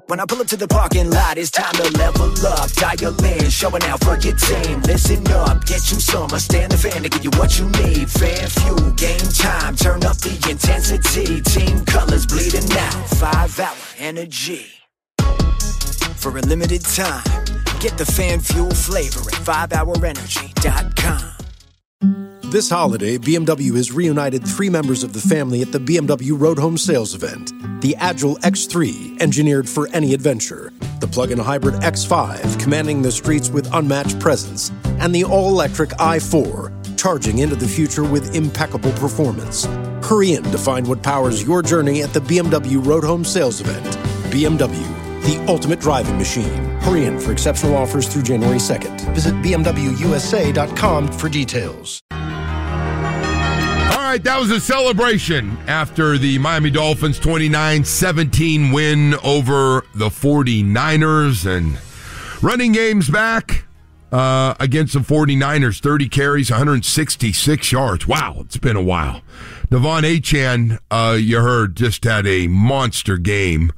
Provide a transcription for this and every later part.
When I pull up to the parking lot, it's time to level up. Dial in, showing out for your team. Listen up, get you some. Stand the fan to give you what you need. Fan fuel, game time, turn up the intensity. Team colors bleeding out, 5-hour energy. For a limited time, get the fan fuel flavor at 5hourenergy.com. This holiday, BMW has reunited 3 members of the family at the BMW Road Home Sales Event. The Agile X3, engineered for any adventure. The plug-in hybrid X5, commanding the streets with unmatched presence. And the all-electric i4, charging into the future with impeccable performance. Hurry in to find what powers your journey at the BMW Road Home Sales Event. BMW, the ultimate driving machine. Hurry in for exceptional offers through January 2nd. Visit BMWUSA.com for details. All right, that was a celebration after the Miami Dolphins 29-17 win over the 49ers. And running games back against the 49ers, 30 carries, 166 yards. Wow, it's been a while. Devon Achane, you heard, just had a monster game.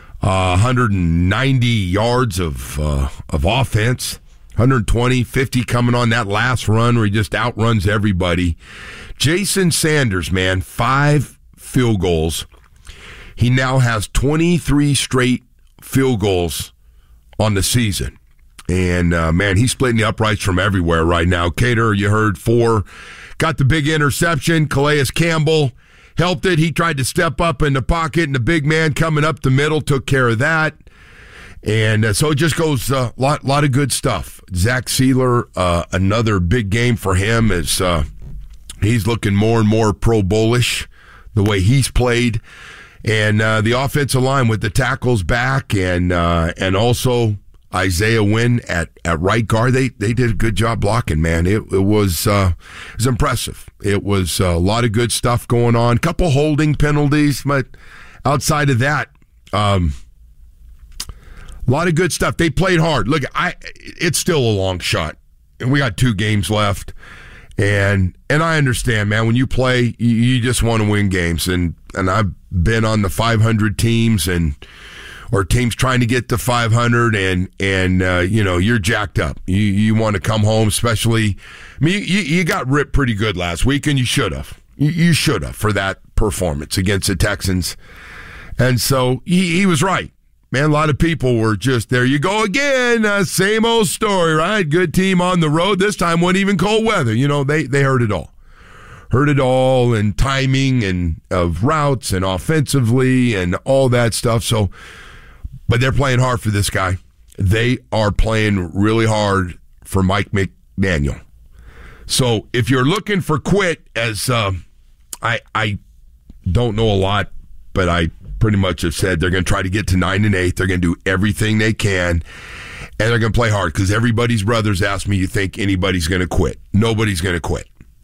190 yards of offense, 120, 50 coming on that last run where he just outruns everybody. Jason Sanders, man, 5 field goals. He now has 23 straight field goals on the season. And, man, he's splitting the uprights from everywhere right now. Cater, you heard, 4. Got the big interception. Calais Campbell helped it. He tried to step up in the pocket, and the big man coming up the middle took care of that. And so it just goes a lot of good stuff. Zach Sealer, another big game for him as he's looking more and more Pro Bowlish the way he's played. And the offensive line with the tackles back and also Isaiah Wynn at right guard, they did a good job blocking, man. It was impressive. It was a lot of good stuff going on. Couple holding penalties, but outside of that, a lot of good stuff. They played hard. Look, it's still a long shot, and we got 2 games left. And I understand, man. When you play, you just want to win games. And I've been on the 500 teams or teams trying to get to 500, and you know, you're jacked up. You want to come home, especially. I mean, you got ripped pretty good last week, and you should have. You should have for that performance against the Texans. And so he was right. Man, a lot of people were just, there you go again, same old story, right? Good team on the road. This time wasn't even cold weather. You know, they heard it all. Heard it all, and timing and of routes and offensively and all that stuff. So, but they're playing hard for this guy. They are playing really hard for Mike McDaniel. So if you're looking for quit, as I don't know a lot, but I pretty much have said they're going to try to get to 9-8. They're going to do everything they can, and they're going to play hard because everybody's brothers asked me, you think anybody's going to quit? Nobody's going to quit.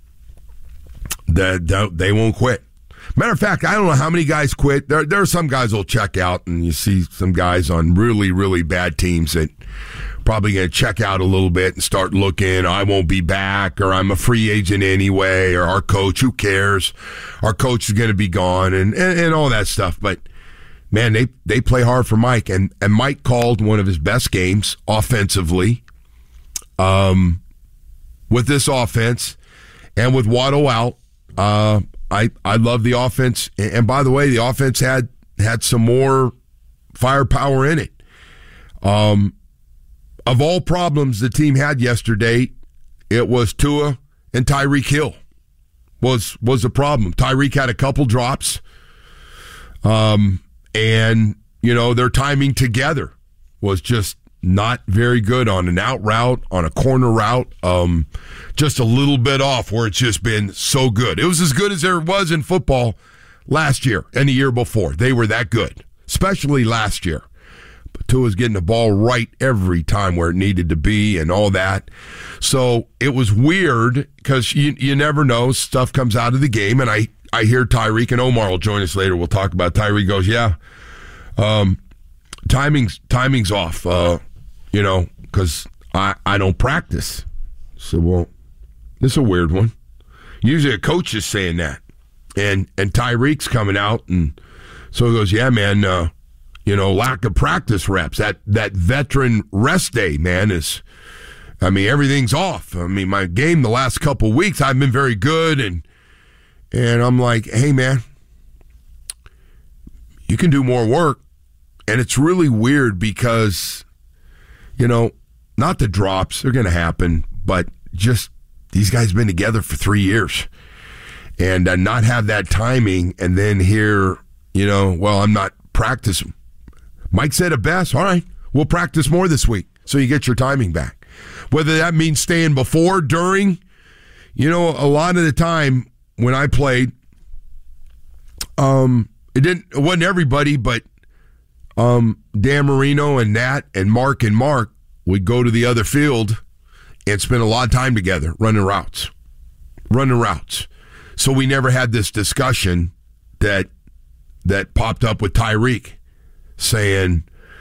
They won't quit. Matter of fact, I don't know how many guys quit. There are some guys who'll check out, and you see some guys on really, really bad teams that probably going to check out a little bit and start looking, I won't be back, or I'm a free agent anyway, or our coach, who cares? Our coach is going to be gone, and all that stuff. But, man, they play hard for Mike, and Mike called one of his best games offensively with this offense, and with Waddle out. I love the offense, and by the way, the offense had some more firepower in it. Of all problems the team had yesterday, it was Tua and Tyreek Hill was a problem. Tyreek had a couple drops, and you know, their timing together was just not very good on an out route, on a corner route, just a little bit off where it's just been so good. It was as good as there was in football last year and the year before. They were that good, especially last year. But Tua's getting the ball right every time where it needed to be and all that. So it was weird because you never know. Stuff comes out of the game, and I hear Tyreek, and Omar will join us later. We'll talk about Tyreek goes, yeah, timing's off, you know, because I don't practice. So, well, this is a weird one. Usually a coach is saying that. And Tyreek's coming out, and so he goes, yeah, man, lack of practice reps. That veteran rest day, man, everything's off. My game the last couple weeks, I've been very good, and I'm like, hey, man, you can do more work. And it's really weird because, not the drops, they're going to happen, but just these guys been together for 3 years. And not have that timing, and then here, I'm not practicing. Mike said it best. All right, we'll practice more this week so you get your timing back. Whether that means staying before, during, a lot of the time when I played, it wasn't everybody, but Dan Marino and Nat and Mark would go to the other field and spend a lot of time together running routes. So we never had this discussion that popped up with Tyreek saying,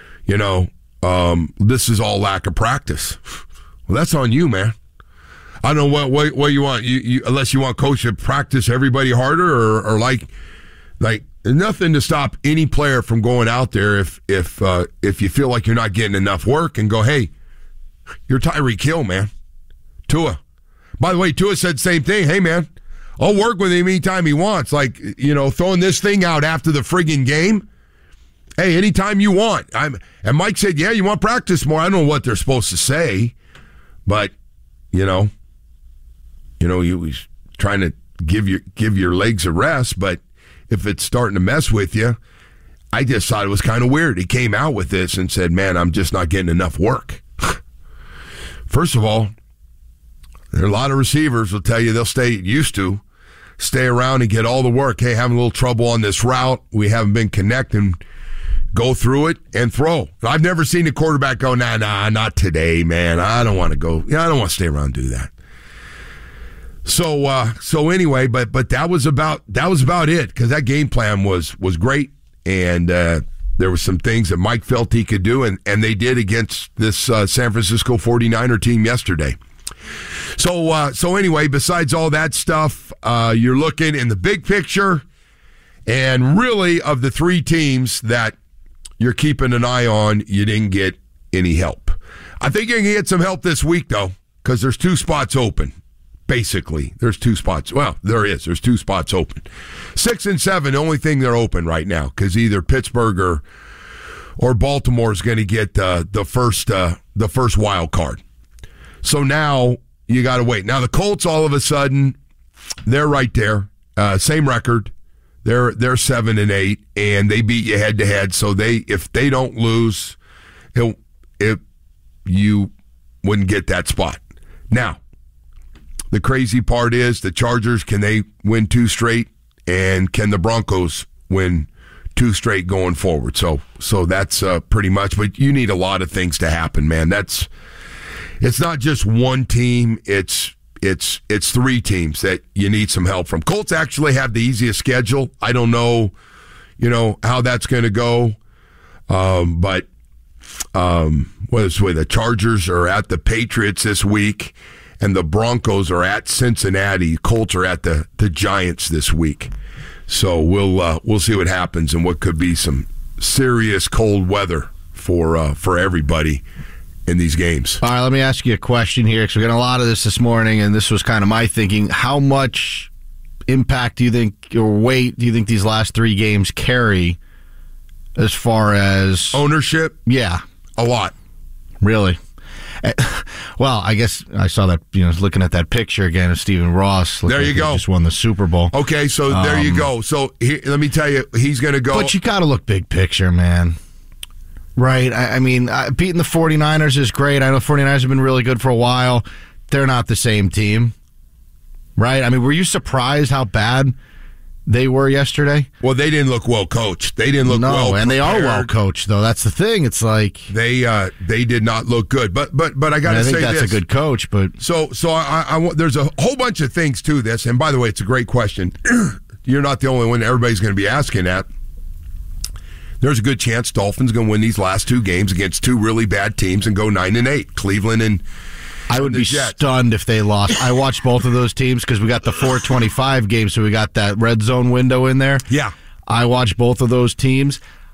this is all lack of practice. Well, that's on you, man. I don't know what you want. You unless you want coach to practice everybody harder or like there's nothing to stop any player from going out there if you feel like you're not getting enough work and go, hey, you're Tyreek Hill, man. Tua. By the way, Tua said the same thing. Hey, man, I'll work with him anytime he wants. Like, throwing this thing out after the friggin' game. Hey, anytime you want. And Mike said, yeah, you want practice more. I don't know what they're supposed to say, but, he was trying to give your legs a rest, but if it's starting to mess with you, I just thought it was kind of weird. He came out with this and said, man, I'm just not getting enough work. First of all, there are a lot of receivers will tell you they'll stay around and get all the work. Hey, having a little trouble on this route. We haven't been connecting. Go through it and throw. I've never seen a quarterback go, nah, not today, man. I don't want to go. I don't want to stay around and do that. So anyway, but that was about it, because that game plan was great, and there were some things that Mike felt he could do, and they did against this San Francisco 49er team yesterday. So anyway, besides all that stuff, you're looking in the big picture, and really of the three teams that you're keeping an eye on, you didn't get any help. I think you can get some help this week, though, because there's 2 spots open. Basically, there's 2 spots. Well, there's 2 spots open. 6 and 7, the only thing they're open right now, because either Pittsburgh or Baltimore is going to get the first wild card. So now you got to wait. Now the Colts, all of a sudden, they're right there, same record. They're 7 and 8, and they beat you head to head. So if they don't lose, you wouldn't get that spot. Now, the crazy part is the Chargers, can they win 2 straight? And can the Broncos win 2 straight going forward? So that's pretty much, but you need a lot of things to happen, man. It's not just one team. It's 3 teams that you need some help from. Colts actually have the easiest schedule. I don't know, how that's going to go. But the Chargers are at the Patriots this week, and the Broncos are at Cincinnati. Colts are at the Giants this week. So we'll see what happens, and what could be some serious cold weather for everybody in these games. All right, let me ask you a question here, because we got a lot of this morning, and this was kind of my thinking. How much impact do you think, or weight do you think these last 3 games carry as far as ownership? Yeah. A lot. Really? Well, I guess I saw that, looking at that picture again of Stephen Ross. There you go. Just won the Super Bowl. Okay, so there you go. So let me tell you, he's going to go. But you got to look big picture, man. Right? I mean, beating the 49ers is great. I know the 49ers have been really good for a while. They're not the same team. Right? I mean, were you surprised how bad they were yesterday? Well, they didn't look well coached. They didn't look well prepared. And they are well coached, though. That's the thing. It's like they did not look good. But I got to say this. I think that's a good coach. But so I there's a whole bunch of things to this. And by the way, it's a great question. You're not the only one. Everybody's going to be asking that. There's a good chance Dolphins going to win these last 2 games against 2 really bad teams and go 9-8. Cleveland and I would be stunned if they lost. I watched both of those teams because we got the 4:25 game, so we got that red zone window in there. Yeah. I watched both of those teams.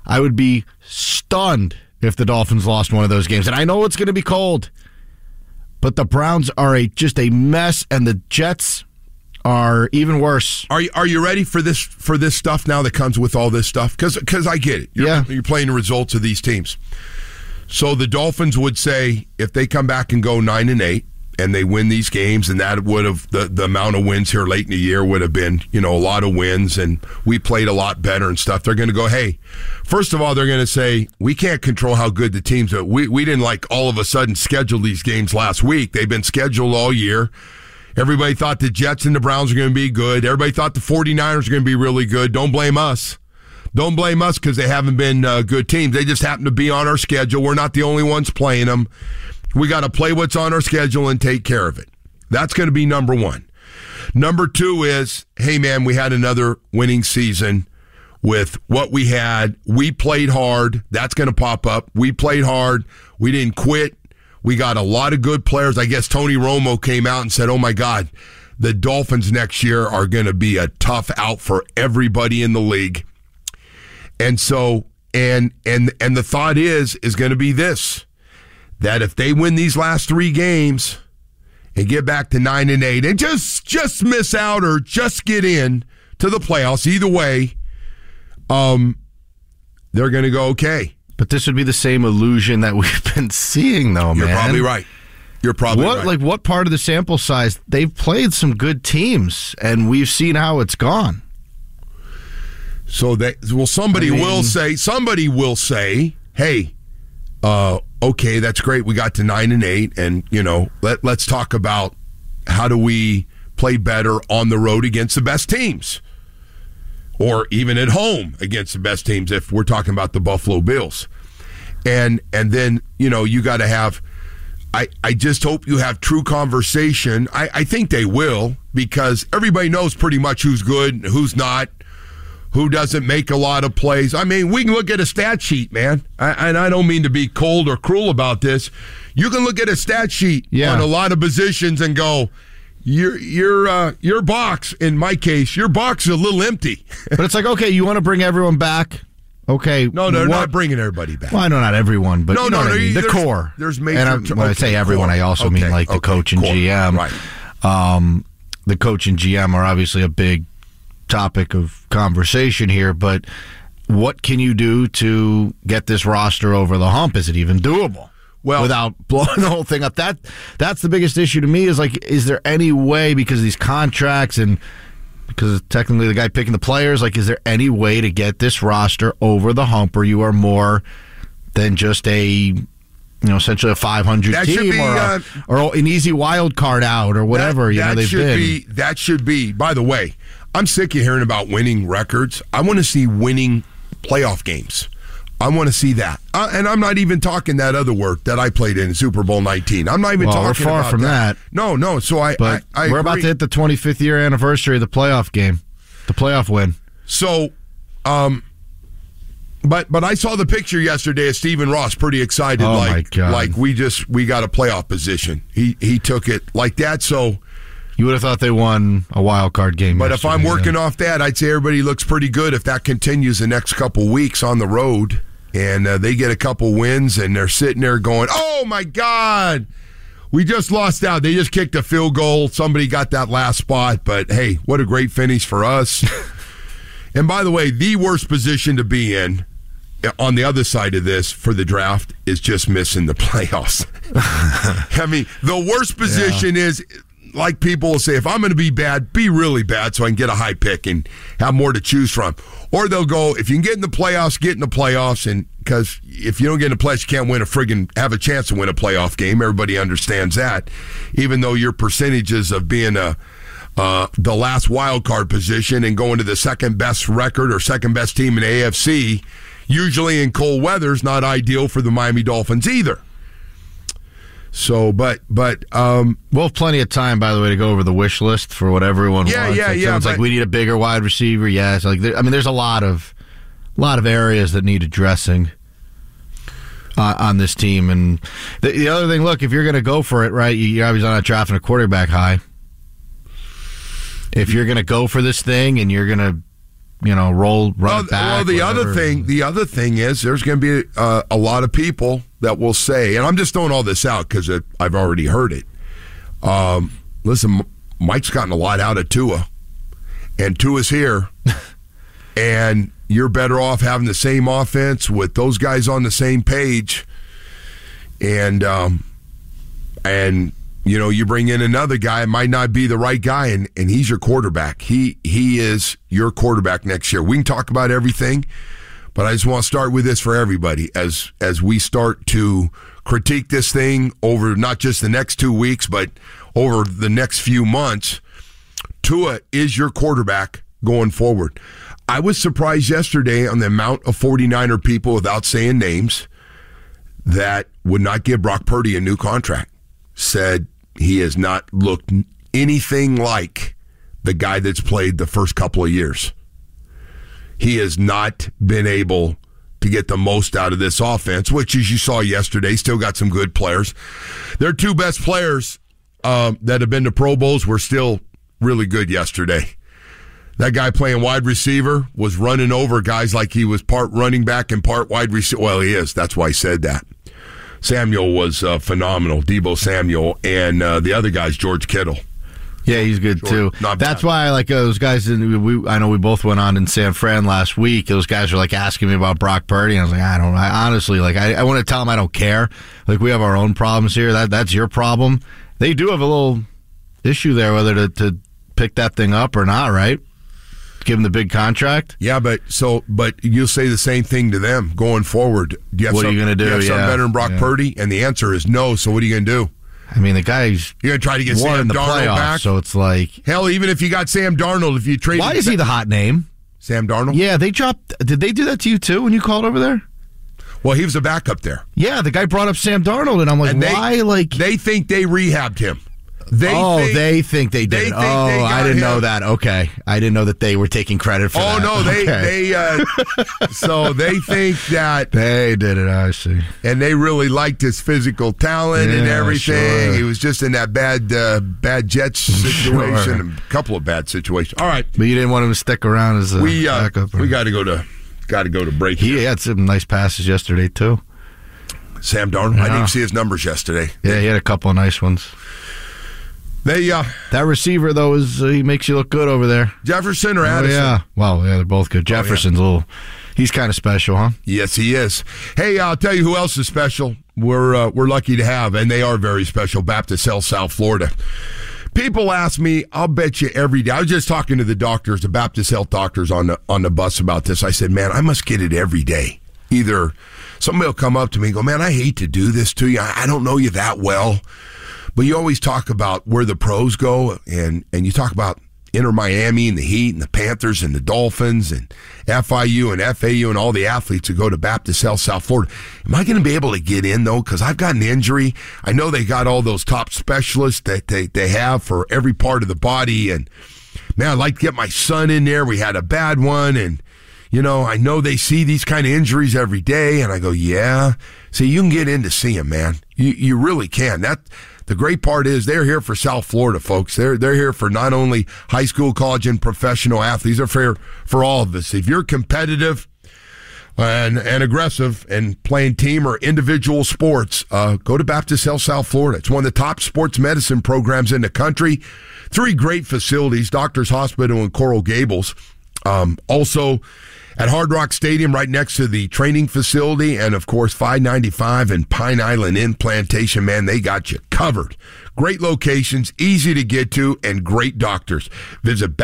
I would be stunned if the Dolphins lost one of those games. And I know it's going to be cold, but the Browns are just a mess, and the Jets are even worse. Are you ready for this stuff now that comes with all this stuff? Because I get it. You're playing the results of these teams. So the Dolphins would say if they come back and go 9-8 and they win these games, and that would have the amount of wins here late in the year would have been, a lot of wins, and we played a lot better and stuff. They're going to go, hey, first of all, they're going to say we can't control how good the teams are. We didn't all of a sudden schedule these games last week. They've been scheduled all year. Everybody thought the Jets and the Browns are going to be good. Everybody thought the 49ers are going to be really good. Don't blame us. Don't blame us because they haven't been good teams. They just happen to be on our schedule. We're not the only ones playing them. We got to play what's on our schedule and take care of it. That's going to be number one. Number two is, hey, man, we had another winning season with what we had. We played hard. That's going to pop up. We played hard. We didn't quit. We got a lot of good players. I guess Tony Romo came out and said, oh, my God, the Dolphins next year are going to be a tough out for everybody in the league. And so, and the thought is going to be this, that if they win these last 3 games and get back to 9-8 and just miss out or just get in to the playoffs, either way, they're going to go okay. But this would be the same illusion that we've been seeing, though, man. You're probably right. You're probably right. What part of the sample size? They've played some good teams, and we've seen how it's gone. So somebody will say, hey, okay, that's great. We got to 9-8, and let's talk about how do we play better on the road against the best teams, or even at home against the best teams. If we're talking about the Buffalo Bills, and then you got to have. I just hope you have true conversation. I think they will, because everybody knows pretty much who's good and who's not. Who doesn't make a lot of plays. I mean, we can look at a stat sheet, man. And I don't mean to be cold or cruel about this. You can look at a stat sheet on a lot of positions and go, your box, in my case, your box is a little empty. But it's like, okay, you want to bring everyone back? Okay. No, they're not bringing everybody back. Well, I know not everyone, but the core. There's major. And when I say everyone, I also mean the coach and GM. Right. The coach and GM are obviously a big topic of conversation here, but what can you do to get this roster over the hump? Is it even doable? Well, without blowing the whole thing up? That's the biggest issue to me, is there any way, because of these contracts and because technically the guy picking the players, is there any way to get this roster over the hump where you are more than just essentially a 500 that team or an easy wild card out or whatever they've been? That should be, by the way, I'm sick of hearing about winning records. I want to see winning playoff games. I want to see that. And I'm not even talking that other word that I played in Super Bowl 19. I'm not even talking about that. We're far from that. No. So I we're agree. About to hit the 25th year anniversary of the playoff game, the playoff win. So, but I saw the picture yesterday of Stephen Ross, pretty excited. Oh my God. We got a playoff position. He took it like that. So. You would have thought they won a wild card game. But if I'm working off that, I'd say everybody looks pretty good if that continues the next couple weeks on the road, and they get a couple wins, and they're sitting there going, oh, my God, we just lost out. They just kicked a field goal. Somebody got that last spot, but, hey, what a great finish for us. And, by the way, the worst position to be in on the other side of this for the draft is just missing the playoffs. I mean, the worst position is... Like people will say, if I'm going to be bad, be really bad so I can get a high pick and have more to choose from. Or they'll go, if you can get in the playoffs, get in the playoffs. And because if you don't get in the playoffs, you can't have a chance to win a playoff game. Everybody understands that. Even though your percentages of being the last wild card position and going to the second best record or second best team in AFC, usually in cold weather, is not ideal for the Miami Dolphins either. So, but we'll have plenty of time, by the way, to go over the wish list for what everyone wants. Someone's like, we need a bigger wide receiver. Yes, there's a lot of areas that need addressing on this team. And the other thing, look, if you're going to go for it, right, you're obviously not drafting a quarterback high. If you're going to go for this thing and you're going to run it back. Well, the other thing is there's going to be a lot of people that will say, and I'm just throwing all this out because I've already heard it. Listen, Mike's gotten a lot out of Tua, and Tua's here, and you're better off having the same offense with those guys on the same page, and you bring in another guy, it might not be the right guy, and he's your quarterback. He is your quarterback next year. We can talk about everything, but I just want to start with this for everybody as we start to critique this thing over not just the next 2 weeks, but over the next few months. Tua is your quarterback going forward. I was surprised yesterday on the amount of 49er people, without saying names, that would not give Brock Purdy a new contract. Said he has not looked anything like the guy that's played the first couple of years. He has not been able to get the most out of this offense, which, as you saw yesterday, still got some good players. Their two best players that have been to Pro Bowls were still really good yesterday. That guy playing wide receiver was running over guys like he was part running back and part wide receiver. Well, he is. That's why I said that. Samuel was phenomenal, Deebo Samuel, and the other guy's George Kittle. Yeah, he's good too. That's why I like those guys. I know we both went on in San Fran last week. Those guys were like asking me about Brock Purdy, and I was like, I honestly I want to tell them I don't care. Like, we have our own problems here. That's your problem. They do have a little issue there whether to pick that thing up or not, right? Give him the big contract. Yeah, but you'll say the same thing to them going forward. What are you going to do? You have something better than Brock Purdy? And the answer is no. So what are you going to do? I mean, the guy's you're going to try to get Sam Darnold back. So it's like, hell, even if you got Sam Darnold, if you trade, why is he the hot name? Sam Darnold? Yeah, they dropped. Did they do that to you too when you called over there? Well, he was a backup there. Yeah, the guy brought up Sam Darnold, and I'm like, why? Like, they think they rehabbed him. They think they did. I didn't know that. Okay, I didn't know that they were taking credit for that. Oh no, so they think that they did it. I see, and they really liked his physical talent and everything. Sure. He was just in that bad Jets situation, and a couple of bad situations. All right, but you didn't want him to stick around as a backup. We got to go to break. He had some nice passes yesterday too. Sam Darnold. I didn't see his numbers yesterday. Yeah, he had a couple of nice ones. That receiver though he makes you look good over there. Jefferson or Addison? Yeah, well, yeah, they're both good. Jefferson's he's kind of special, huh? Yes, he is. Hey, I'll tell you who else is special. We're lucky to have, and they are very special. Baptist Health, South Florida. People ask me, I'll bet you every day. I was just talking to the doctors, the Baptist Health doctors on the bus about this. I said, man, I must get it every day. Either somebody will come up to me and go, man, I hate to do this to you. I don't know you that well. But you always talk about where the pros go, and you talk about Inter Miami and the Heat and the Panthers and the Dolphins and FIU and FAU and all the athletes who go to Baptist Health South Florida. Am I going to be able to get in, though? Because I've got an injury. I know they got all those top specialists that they have for every part of the body. And, man, I'd like to get my son in there. We had a bad one, and, I know they see these kind of injuries every day. And I go, yeah. See, you can get in to see them, man. You really can. The great part is they're here for South Florida, folks. They're here for not only high school, college, and professional athletes. They're fair for all of us. If you're competitive and aggressive and playing team or individual sports, go to Baptist Health South Florida. It's one of the top sports medicine programs in the country. 3 great facilities, Doctors Hospital in Coral Gables. Also at Hard Rock Stadium, right next to the training facility, and of course 595 and Pine Island in Plantation. Man, they got you covered. Great locations, easy to get to, and great doctors. Visit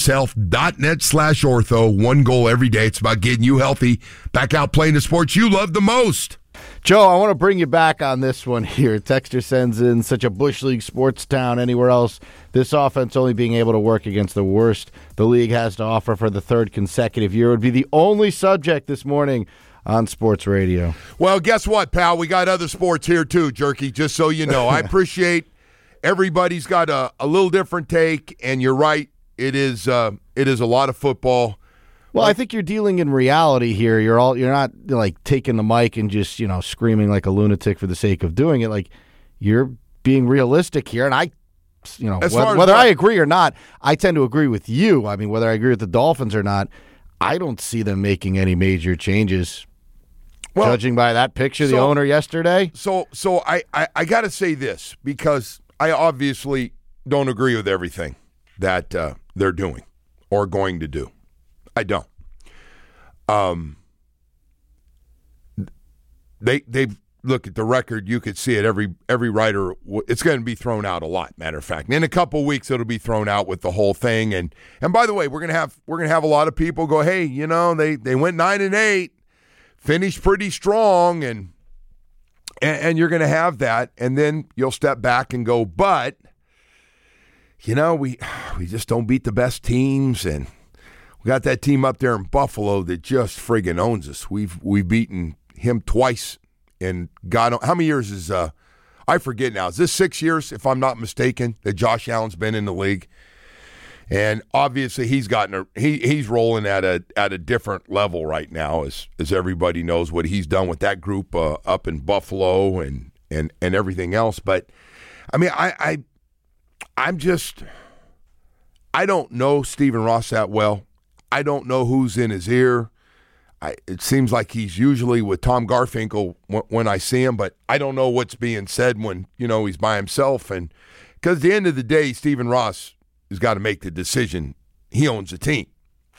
baptisthealth.net/ortho. One goal every day. It's about getting you healthy, back out playing the sports you love the most. Joe, I want to bring you back on this one here. Texter sends in, such a Bush League sports town. Anywhere else, this offense only being able to work against the worst the league has to offer for the 3rd consecutive year would be the only subject this morning on sports radio. Well, guess what, pal? We got other sports here too, Jerky, just so you know. I appreciate everybody's got a little different take, and you're right. It is a lot of football. Well, I think you're dealing in reality here. You're not like taking the mic and just, screaming like a lunatic for the sake of doing it. Like, you're being realistic here, and whether I agree or not, I tend to agree with you. I mean, whether I agree with the Dolphins or not, I don't see them making any major changes. Well, judging by that picture of the owner yesterday. So I got to say this, because I obviously don't agree with everything that they're doing or going to do. I don't. They look at the record. You could see it. Every writer. It's going to be thrown out a lot. Matter of fact, in a couple of weeks, it'll be thrown out with the whole thing. And by the way, we're gonna have a lot of people go, hey, they went 9-8, finished pretty strong, and you're gonna have that, and then you'll step back and go, but we just don't beat the best teams, and we got that team up there in Buffalo that just friggin' owns us. We've beaten him twice, and God, how many years is I forget now. Is this 6 years, if I'm not mistaken, that Josh Allen's been in the league? And obviously he's rolling at a different level right now, as everybody knows what he's done with that group up in Buffalo and everything else. But I mean, I don't know Stephen Ross that well. I don't know who's in his ear. It seems like he's usually with Tom Garfinkel when I see him, but I don't know what's being said when, he's by himself. And because at the end of the day, Stephen Ross has got to make the decision. He owns the team.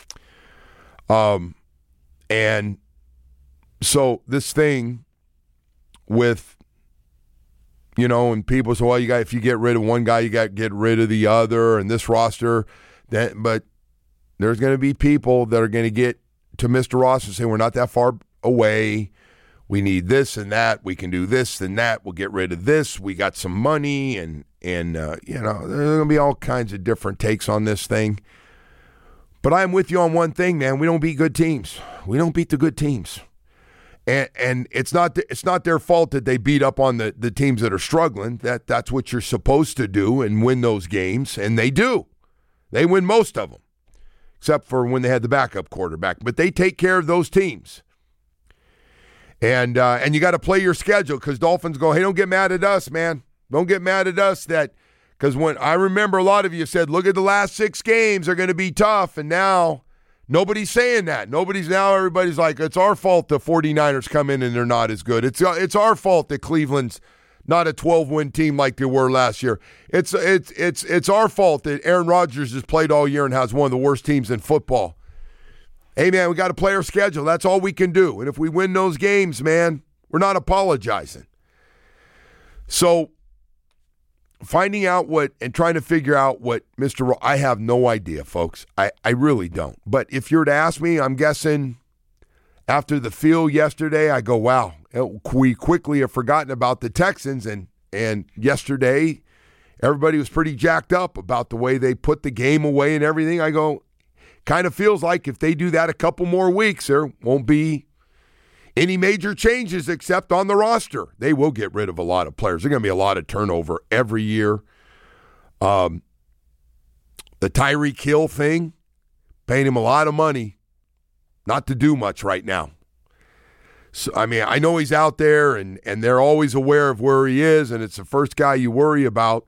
And so this thing with, and people say, well, if you get rid of one guy, you got to get rid of the other, and this roster, but there's going to be people that are going to get to Mr. Ross and say, we're not that far away. We need this and that. We can do this and that. We'll get rid of this. We got some money, and there's going to be all kinds of different takes on this thing. But I'm with you on one thing, man. We don't beat good teams. We don't beat the good teams. And it's not their fault that they beat up on the teams that are struggling. That's what you're supposed to do and win those games, and they do. They win most of them, except for when they had the backup quarterback. But they take care of those teams. And you got to play your schedule, because Dolphins go, hey, don't get mad at us, man. Don't get mad at us because when I remember a lot of you said, look at the last 6 games, they're going to be tough. And now nobody's saying that. Everybody's like, it's our fault the 49ers come in and they're not as good. It's our fault that Cleveland's not a 12-win team like they were last year. It's our fault that Aaron Rodgers has played all year and has one of the worst teams in football. Hey, man, we got to play our schedule. That's all we can do. And if we win those games, man, we're not apologizing. So finding out and trying to figure out what I have no idea, folks. I really don't. But if you were to ask me, I'm guessing after the field yesterday, I go, wow, we quickly have forgotten about the Texans. And yesterday, everybody was pretty jacked up about the way they put the game away and everything. I go, kind of feels like if they do that a couple more weeks, there won't be any major changes except on the roster. They will get rid of a lot of players. There's going to be a lot of turnover every year. The Tyreek Hill thing, paying him a lot of money not to do much right now. So, I mean, I know he's out there, and they're always aware of where he is, and it's the first guy you worry about.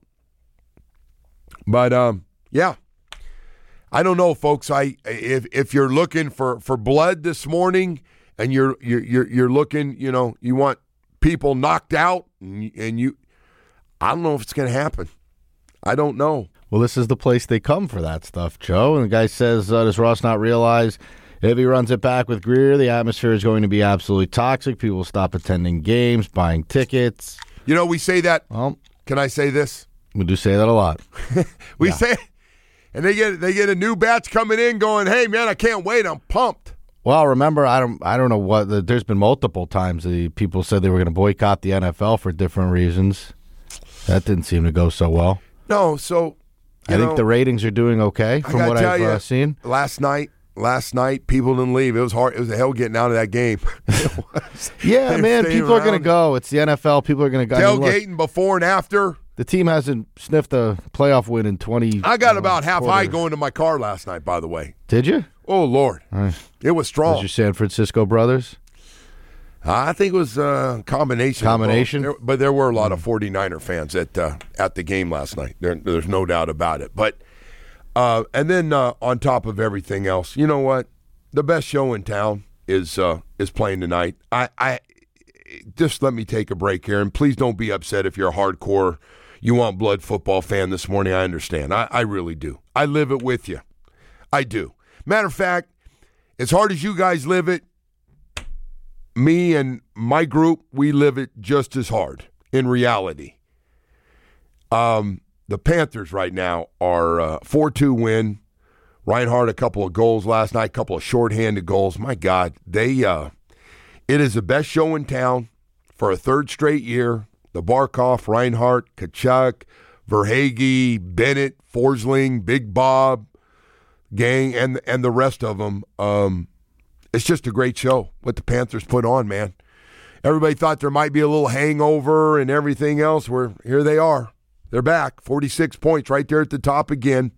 But, yeah. I don't know, folks. If you're looking for blood this morning, and you're looking, you want people knocked out, and I don't know if it's going to happen. I don't know. Well, this is the place they come for that stuff, Joe. And the guy says, does Ross not realize if he runs it back with Greer, the atmosphere is going to be absolutely toxic. People will stop attending games, buying tickets. We say that. Well, can I say this? We do say that a lot. We say it, and they get a new batch coming in going, hey, man, I can't wait. I'm pumped. Well, remember, I don't know what. There's been multiple times people said they were going to boycott the NFL for different reasons. That didn't seem to go so well. No, so I think the ratings are doing okay from what I've seen. Last night, people didn't leave. It was hard. It was a hell getting out of that game. Yeah, man, people are going to go. It's the NFL. People are going to go. Tailgating before and after. The team hasn't sniffed a playoff win in 20. I got about half high going to my car last night, by the way. Did you? Oh, Lord. It was strong. Was your San Francisco brothers? I think it was a combination. But there were a lot of 49er fans at the game last night. There's no doubt about it. But and then on top of everything else, you know what? the best show in town is playing tonight. I just let me take a break here, and please don't be upset if you're a hardcore, you want blood football fan this morning. I understand. I really do. I live it with you. I do. Matter of fact, as hard as you guys live it, me and my group, we live it just as hard in reality. The Panthers right now are 4-2 win. Reinhardt, a couple of goals last night, a couple of shorthanded goals. My God, it is the best show in town for a third straight year. The Barkov, Reinhardt, Kachuk, Verhage, Bennett, Forsling, Big Bob gang, and the rest of them. It's just a great show what the Panthers put on, man. Everybody thought there might be a little hangover and everything else. Here they are. They're back. 46 points right there at the top again.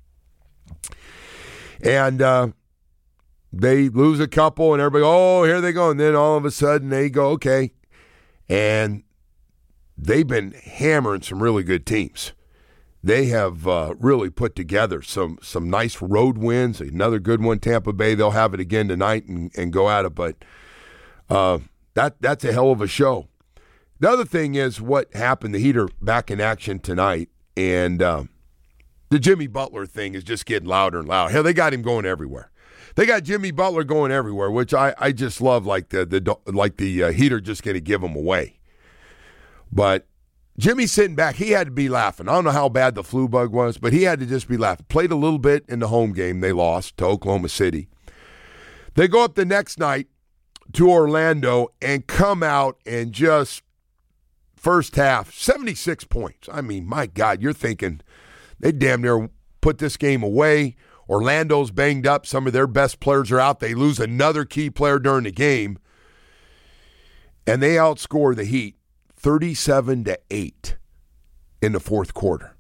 And they lose a couple, and everybody, here they go. And then all of a sudden they go, okay. And they've been hammering some really good teams. They have really put together some nice road wins. Another good one, Tampa Bay. They'll have it again tonight and go at it. But that's a hell of a show. The other thing is what happened. The Heat are back in action tonight, and the Jimmy Butler thing is just getting louder and louder. Hell, they got him going everywhere. They got Jimmy Butler going everywhere, which I just love. Like the Heat are just going to give him away. But Jimmy's sitting back. He had to be laughing. I don't know how bad the flu bug was, but he had to just be laughing. Played a little bit in the home game. They lost to Oklahoma City. They go up the next night to Orlando and come out and just first half, 76 points. I mean, my God, you're thinking they damn near put this game away. Orlando's banged up. Some of their best players are out. They lose another key player during the game. And they outscore the Heat 37-8 in the fourth quarter.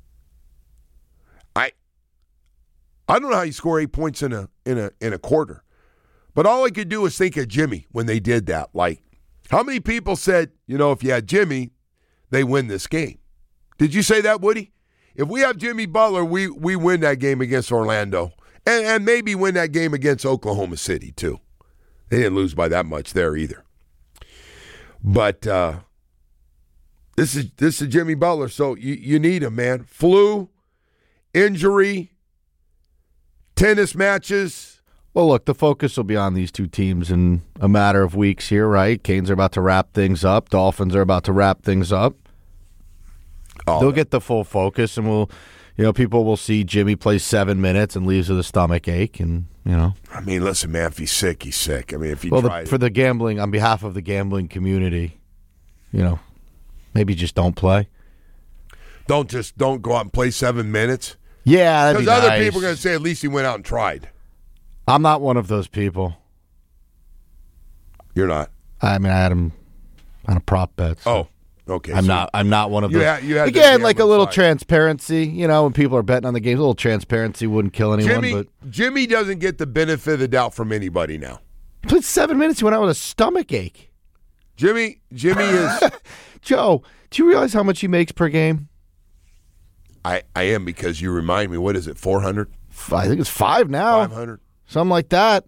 I don't know how you score 8 points in a quarter. But all I could do was think of Jimmy when they did that. Like, how many people said, if you had Jimmy, they win this game? Did you say that, Woody? If we have Jimmy Butler, we win that game against Orlando. And maybe win that game against Oklahoma City, too. They didn't lose by that much there either. But this is Jimmy Butler, so you need him, man. Flu, injury, tennis matches. Well, look, the focus will be on these two teams in a matter of weeks here, right? Canes are about to wrap things up. Dolphins are about to wrap things up. They'll get the full focus, and people will see Jimmy play 7 minutes and leaves with a stomach ache, and I mean, listen, man, if he's sick, he's sick. I mean, if he for the gambling, on behalf of the gambling community, maybe just don't play. Don't go out and play 7 minutes. Yeah, because other people are going to say at least he went out and tried. I'm not one of those people. You're not. I mean, I had him on a prop bet. So. Oh, okay. I'm not one of those. You had again, like a little transparency. When people are betting on the games, a little transparency wouldn't kill anyone. Jimmy doesn't get the benefit of the doubt from anybody now. He played 7 minutes. He went out with a stomach ache. Jimmy is. Joe, do you realize how much he makes per game? I am, because you remind me. What is it? 400? I think it's 5 now. 500. Something like that.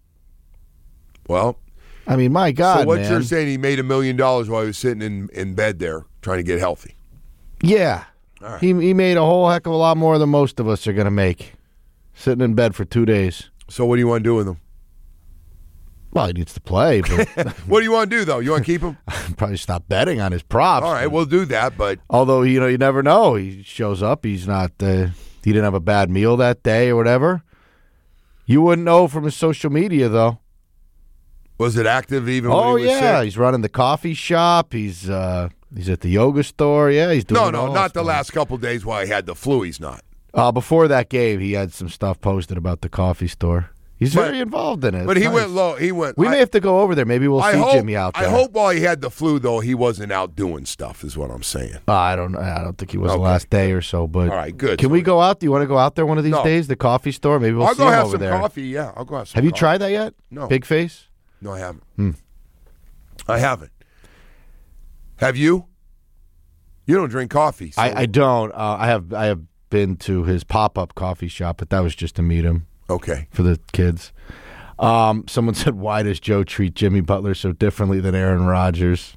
Well, I mean, my God, so what man. You're saying he made $1 million while he was sitting in bed there trying to get healthy? Yeah. All right. He made a whole heck of a lot more than most of us are going to make sitting in bed for 2 days. So what do you want to do with him? Well, he needs to play. But what do you want to do, though? You want to keep him? Probably stop betting on his props. All right, we'll do that. But although, you never know. He shows up. He's not. He didn't have a bad meal that day or whatever. You wouldn't know from his social media, though. Was it active even when he was sick? He's He's running the coffee shop. He's at the yoga store. Yeah, he's doing No, not the last couple of days while he had the flu. He's not. Before that game, he had some stuff posted about the coffee store. He's very involved in it. But he went low. We may have to go over there. Maybe we'll see Jimmy out there. I hope while he had the flu, though, he wasn't out doing stuff, is what I'm saying. I don't think he was the last day or so. But all right, good. Can we go out? Do you want to go out there one of these days? The coffee store? Maybe we'll see him over there. I'll go have some coffee, yeah. I'll go have some Have you tried that yet? No. Big Face? No, I haven't. I haven't. Have you? You don't drink coffee. So. I don't. I have been to his pop-up coffee shop, but that was just to meet him. Okay. For the kids. Someone said, why does Joe treat Jimmy Butler so differently than Aaron Rodgers?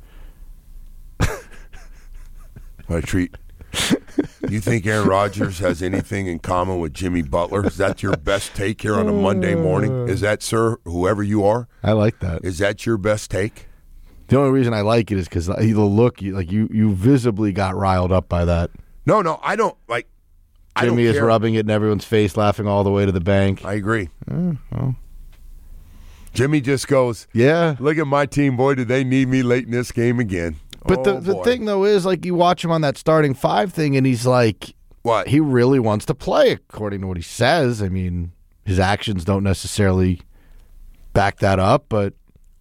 Do you think Aaron Rodgers has anything in common with Jimmy Butler? Is that your best take here on a Monday morning? Is that, sir, whoever you are? I like that. Is that your best take? The only reason I like it is because the look, you visibly got riled up by that. No, I don't like. Jimmy is rubbing it in everyone's face, laughing all the way to the bank. I agree. Jimmy just goes, yeah. Look at my team, boy. Do they need me late in this game again? But the thing, though, is like you watch him on that starting five thing, and he's like, what? He really wants to play, according to what he says. I mean, his actions don't necessarily back that up, but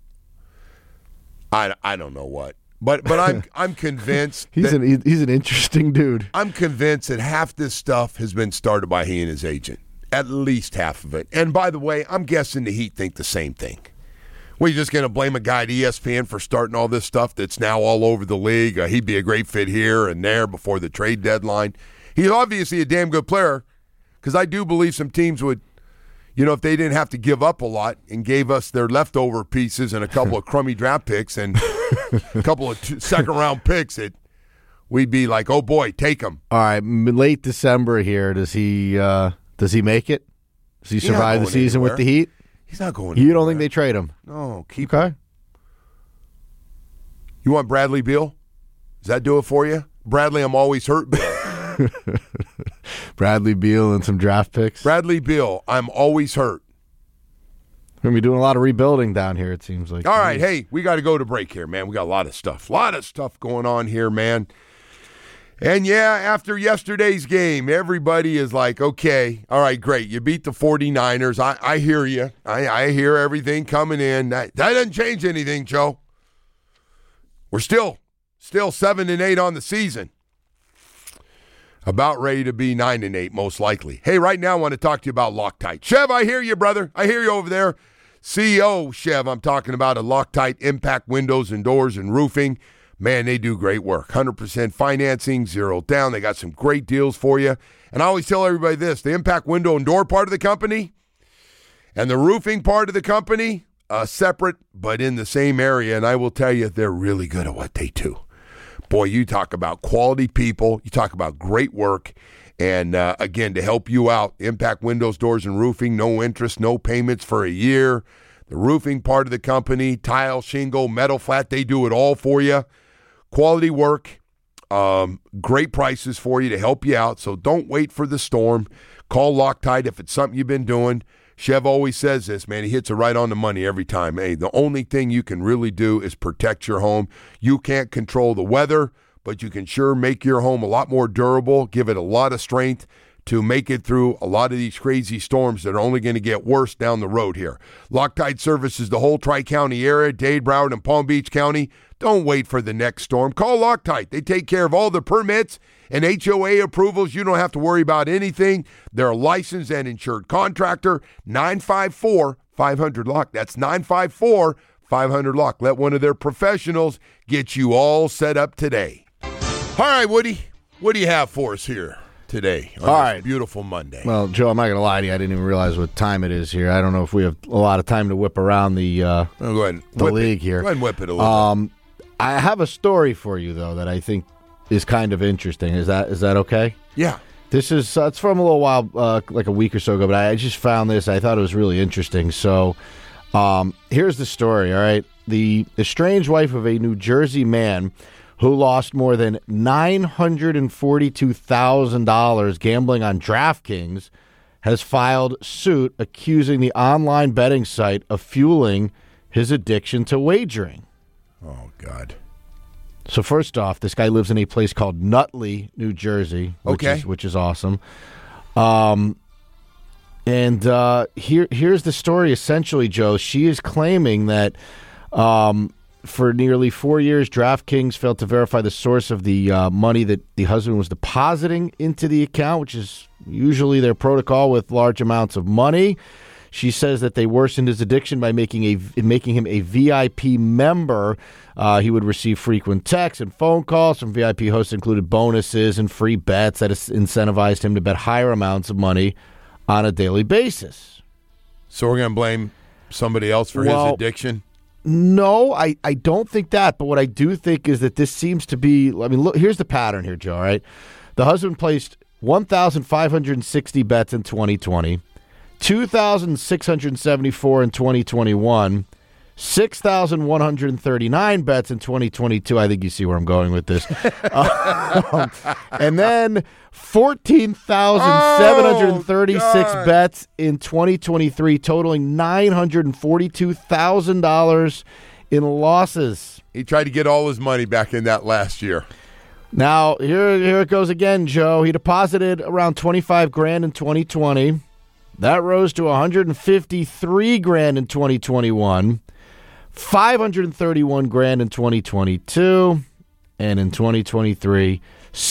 I don't know what. But I'm convinced he's an interesting dude. I'm convinced that half this stuff has been started by he and his agent. At least half of it. And by the way, I'm guessing the Heat think the same thing. Well, you're just going to blame a guy at ESPN for starting all this stuff that's now all over the league. He'd be a great fit here and there before the trade deadline. He's obviously a damn good player because I do believe some teams would, if they didn't have to give up a lot and gave us their leftover pieces and a couple of crummy draft picks and a couple of second-round picks, we'd be like, oh, boy, take them. All right, late December here, does he make it? Does he survive the season with the Heat? He's not going You anywhere. don't think they trade him? No, keep okay. him. You want Bradley Beal? Does that do it for you? Bradley, I'm always hurt, Bill. Bradley Beal and some draft picks? Bradley Beal, I'm always hurt. We're going to be doing a lot of rebuilding down here, it seems like. All right, hey, we got to go to break here, man. We got a lot of stuff going on here, man. And, yeah, after yesterday's game, everybody is like, okay, all right, great. You beat the 49ers. I hear you. I hear everything coming in. That doesn't change anything, Joe. We're still 7-8 on the season. About ready to be 9-8, most likely. Hey, right now I want to talk to you about Loctite. Chev, I hear you, brother. I hear you over there. CEO Chev, I'm talking about a Loctite Impact Windows and Doors and Roofing. Man, they do great work. 100% financing, 0 down. They got some great deals for you. And I always tell everybody this, the Impact Window and Door part of the company and the roofing part of the company, separate but in the same area. And I will tell you, they're really good at what they do. Boy, you talk about quality people. You talk about great work. And, again, to help you out, Impact Windows, Doors, and Roofing, no interest, no payments for a year. The roofing part of the company, tile, shingle, metal flat, they do it all for you. Quality work, great prices for you to help you out. So don't wait for the storm. Call Loctite if it's something you've been doing. Chev always says this, man. He hits it right on the money every time. Hey, the only thing you can really do is protect your home. You can't control the weather, but you can sure make your home a lot more durable, give it a lot of strength to make it through a lot of these crazy storms that are only going to get worse down the road here. Loctite services the whole Tri-County area, Dade, Broward, and Palm Beach County. Don't wait for the next storm. Call Loctite. They take care of all the permits and HOA approvals. You don't have to worry about anything. They're a licensed and insured contractor. 954-500-LOCK. That's 954-500-LOCK. Let one of their professionals get you all set up today. All right, Woody, what do you have for us here today on this beautiful Monday? Well, Joe, I'm not going to lie to you. I didn't even realize what time it is here. I don't know if we have a lot of time to whip around the go ahead. league here. Go ahead and whip it a little bit. I have a story for you, though, that I think is kind of interesting. Is that okay? Yeah. This is it's from a little while, like a week or so ago, but I just found this. I thought it was really interesting. So here's the story, all right? The estranged wife of a New Jersey man who lost more than $942,000 gambling on DraftKings has filed suit accusing the online betting site of fueling his addiction to wagering. Oh, God. So first off, this guy lives in a place called Nutley, New Jersey, which is awesome. And here's the story. Essentially, Joe, she is claiming that for nearly 4 years, DraftKings failed to verify the source of the money that the husband was depositing into the account, which is usually their protocol with large amounts of money. She says that they worsened his addiction by making him a VIP member. He would receive frequent texts and phone calls from VIP hosts, included bonuses and free bets that incentivized him to bet higher amounts of money on a daily basis. So we're going to blame somebody else for his addiction? No, I don't think that. But what I do think is that this seems to be, I mean, look, here's the pattern here, Joe, all right? The husband placed 1,560 bets in 2020, 2,674 in 2021, 6,139 bets in 2022. I think you see where I'm going with this. And then 14,736 bets in 2023, totaling $942,000 in losses. He tried to get all his money back in that last year. Now, here it goes again, Joe. He deposited around $25,000 in 2020. That rose to $153,000 in 2021. $531,000 in 2022, and in 2023,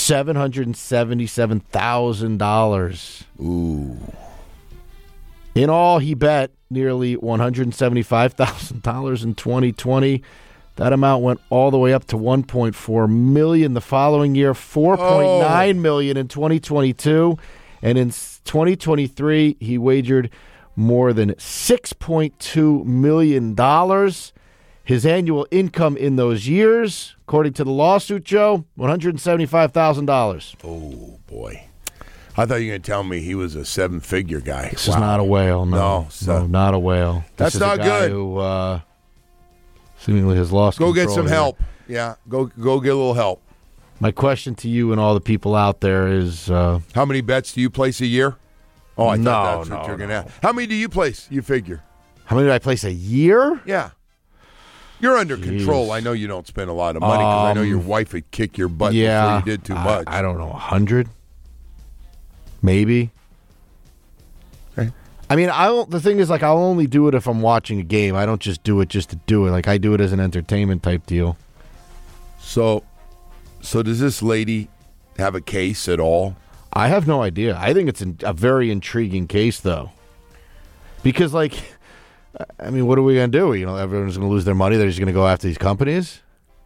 $777,000. Ooh! In all, he bet nearly $175,000 in 2020. That amount went all the way up to $1.4 million the following year, $4.9 million in 2022, and in 2023, he wagered more than $6.2 million. His annual income in those years, according to the lawsuit, Joe, $175,000. Oh, boy. I thought you were going to tell me he was a seven-figure guy. This is not a whale, no. No, not a whale. That's this is not a guy good. Who seemingly has lost control. Go get some here. help. Yeah, go get a little help. My question to you and all the people out there is... how many bets do you place a year? Oh, I thought that's no, what you're going to no. ask. How many do you place, you figure? How many do I place a year? Yeah. You're under control. I know you don't spend a lot of money because I know your wife would kick your butt before you did too much. I don't know, 100? Maybe. Okay. I mean, the thing is, like, I'll only do it if I'm watching a game. I don't just do it just to do it. Like, I do it as an entertainment type deal. So does this lady have a case at all? I have no idea. I think it's a very intriguing case, though. Because, like, I mean, what are we going to do? You know, everyone's going to lose their money. They're just going to go after these companies?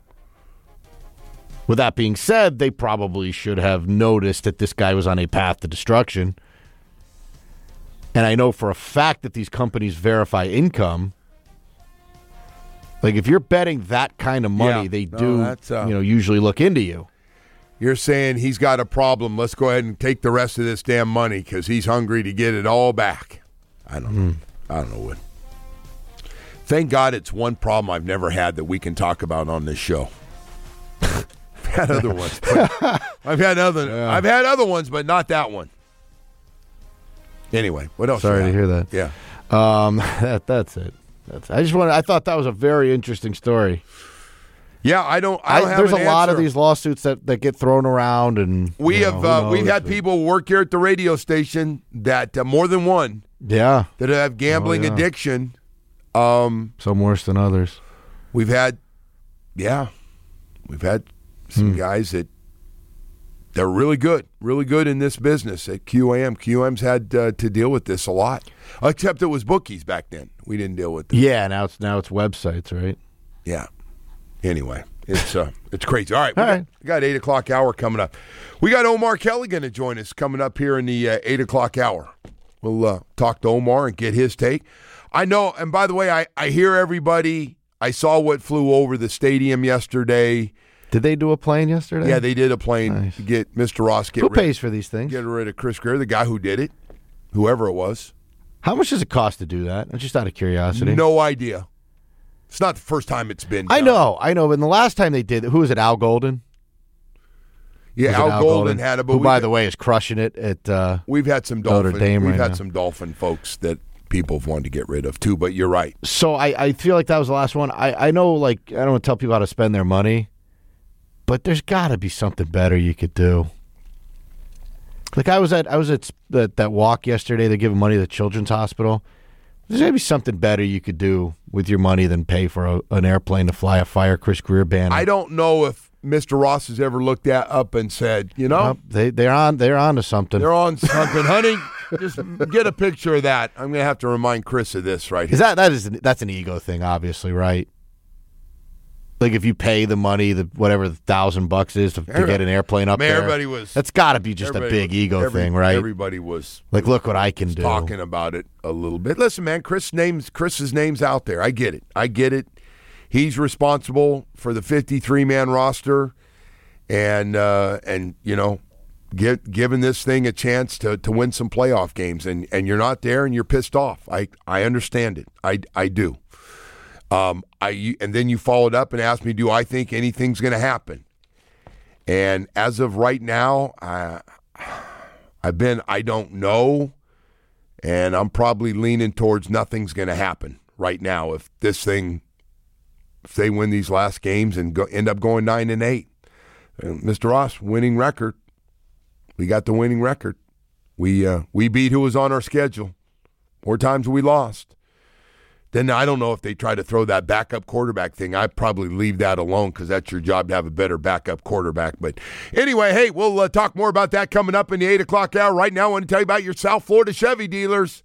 With that being said, they probably should have noticed that this guy was on a path to destruction. And I know for a fact that these companies verify income. Like, if you're betting that kind of money, they do, usually look into you. You're saying he's got a problem. Let's go ahead and take the rest of this damn money because he's hungry to get it all back. I don't know. I don't know what. Thank God it's one problem I've never had that we can talk about on this show. I've had other ones. I've had other ones, but not that one. Anyway, what else? Sorry to hear that. Yeah. That's it. I thought that was a very interesting story. Yeah, I don't have there's an a lot answer. of these lawsuits that get thrown around, and we've had people work here at the radio station that more than one that have gambling addiction. Some worse than others. We've had some guys that they're really good in this business at QAM. QAM's had to deal with this a lot, except it was bookies back then. We didn't deal with it. Yeah, now it's websites, right? Yeah. Anyway, it's crazy. All right, we got 8 o'clock hour coming up. We got Omar Kelly going to join us coming up here in the 8 o'clock hour. We'll talk to Omar and get his take. I know, and by the way, I hear everybody. I saw what flew over the stadium yesterday. Did they do a plane yesterday? Yeah, they did a plane to get Mr. Ross. Who pays for these things? Get rid of Chris Greer, the guy who did it, whoever it was. How much does it cost to do that? Just out of curiosity. No idea. It's not the first time it's been done. I know. But the last time they did, who was it? Al Golden. Yeah, Al Golden had it. Who, by the way, is crushing it at. We've had some Dolphin. Notre Dame we've right had now. some Dolphin folks that people have wanted to get rid of too. But you're right. So I feel like that was the last one. I know, like, I don't want to tell people how to spend their money, but there's got to be something better you could do. Like I was at that walk yesterday. They're giving money to the Children's Hospital. There's got to be something better you could do with your money than pay for an airplane to fly a Fire Chris Greer banner. I don't know if Mr. Ross has ever looked up and said, you know, they're on to something. They're on something, honey. Just get a picture of that. I'm going to have to remind Chris of this right here. That's an ego thing, obviously, right? Like if you pay the money, whatever the $1,000 is to get an airplane up there, that's got to be just a big ego thing, right? Everybody was like, look what I can do. Talking about it a little bit. Listen, man, Chris's name's out there. I get it. He's responsible for the 53-man roster, and giving this thing a chance to win some playoff games, and you're not there, and you're pissed off. I understand it. I do. And then you followed up and asked me, do I think anything's going to happen? And as of right now, I don't know, and I'm probably leaning towards nothing's going to happen right now if they win these last games and end up going 9-8. Mr. Ross, winning record. We got the winning record. We beat who was on our schedule. More times we lost. Then I don't know if they try to throw that backup quarterback thing. I'd probably leave that alone because that's your job to have a better backup quarterback. But anyway, hey, we'll talk more about that coming up in the 8 o'clock hour. Right now, I want to tell you about your South Florida Chevy dealers.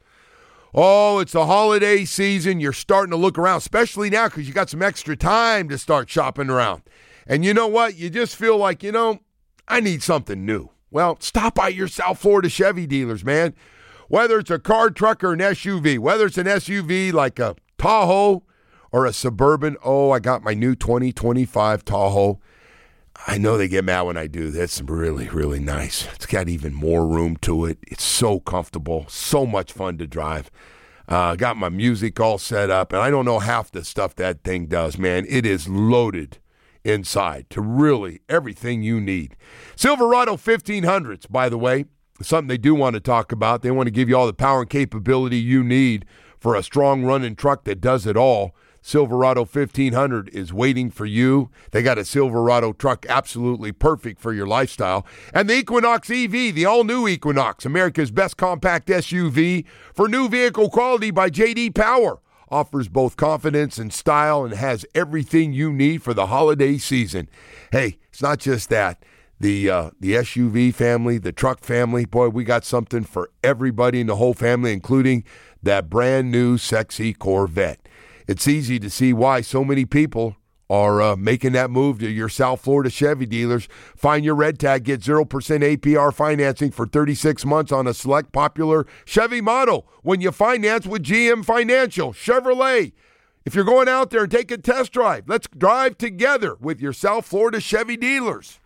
Oh, it's the holiday season. You're starting to look around, especially now because you got some extra time to start shopping around. And you know what? You just feel like, I need something new. Well, stop by your South Florida Chevy dealers, man. Whether it's a car, truck, or an SUV, whether it's an SUV like a Tahoe or a Suburban. Oh, I got my new 2025 Tahoe. I know they get mad when I do this. It's really, really nice. It's got even more room to it. It's so comfortable, so much fun to drive. Got my music all set up, and I don't know half the stuff that thing does, man. It is loaded inside to really everything you need. Silverado 1500s, by the way, something they do want to talk about. They want to give you all the power and capability you need for a strong running truck that does it all. Silverado 1500 is waiting for you. They got a Silverado truck absolutely perfect for your lifestyle. And the Equinox EV, the all-new Equinox, America's best compact SUV for new vehicle quality by J.D. Power. Offers both confidence and style and has everything you need for the holiday season. Hey, it's not just that. The SUV family, the truck family, boy, we got something for everybody in the whole family, including that brand new sexy Corvette. It's easy to see why so many people are making that move to your South Florida Chevy dealers. Find your red tag, get 0% APR financing for 36 months on a select popular Chevy model when you finance with GM Financial. Chevrolet, if you're going out there and take a test drive, let's drive together with your South Florida Chevy dealers.